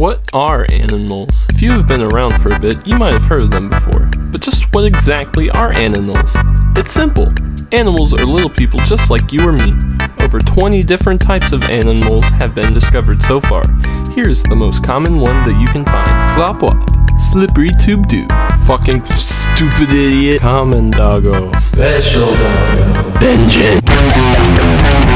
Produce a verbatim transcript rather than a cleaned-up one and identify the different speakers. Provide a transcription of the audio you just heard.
Speaker 1: What are animals? If you have been around for a bit, you might have heard of them before. But just what exactly are animals? It's simple. Animals are little people just like you or me. Over twenty different types of animals have been discovered so far. Here's the most common one that you can find. Flop wop, slippery tube doo, fucking stupid idiot, common doggo, special doggo, vengeance.